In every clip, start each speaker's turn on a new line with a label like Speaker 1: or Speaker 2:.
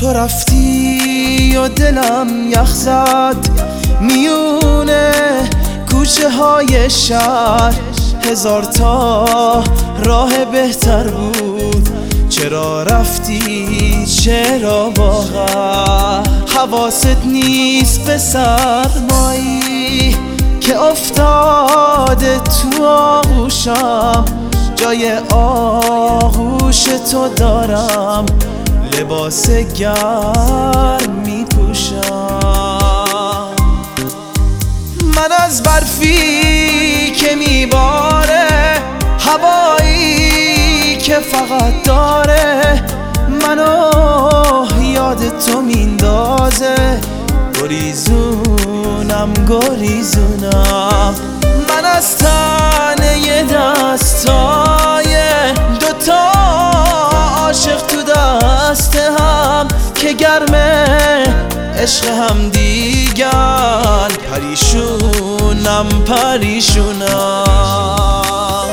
Speaker 1: تو رفتی و دلم یخ زد میونه کوچه های شهر، هزار تا راه بهتر بود. چرا رفتی چرا واقعا حواست نیست به سرمایی که افتاده تو آغوشم؟ جای آغوش تو دارم، لباس گرم می پوشم. من از برفی که میباره، هوایی که فقط داره منو یاد تو میندازه. گریزونم گریزونم من از تنه دستای دوتا عاشق تو دست هم که گرمه عشق هم دیگر. پریشونم پریشونم.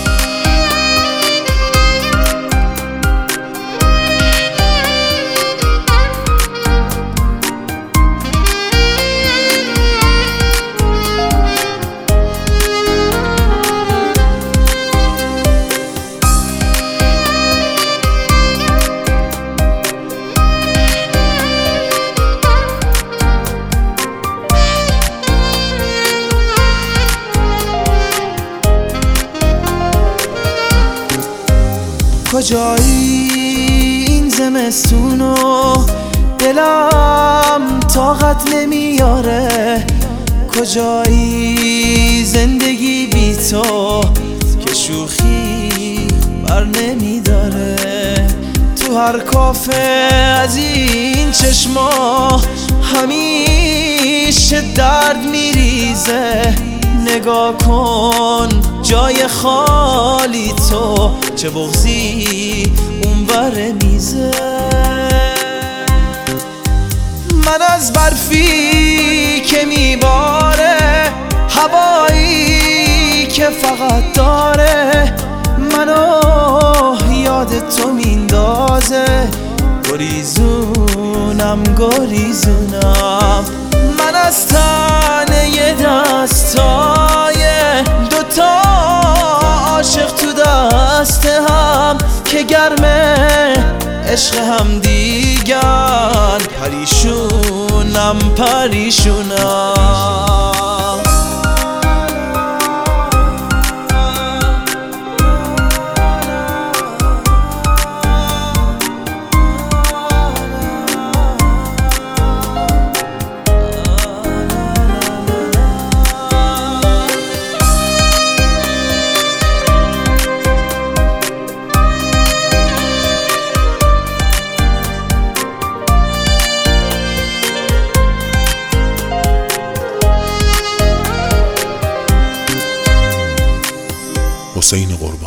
Speaker 1: کجایی این زمستونو دلم طاقت نمیاره؟ کجایی زندگی بی تو که شوخی بر نمیداره؟ تو هر کافه از این چشما همیشه درد میریزه. نگاه کن جای خالی تو، چه بغضی اون بر میزه. من از برفی که میباره، هوایی که فقط داره منو یاد تو میندازه. گریزونم گریزونم من از تنه دستای دوتا عاشق تو دست هم که گرمه عشق هم دیگر. پریشونم پریشونم.
Speaker 2: حسین قربانی.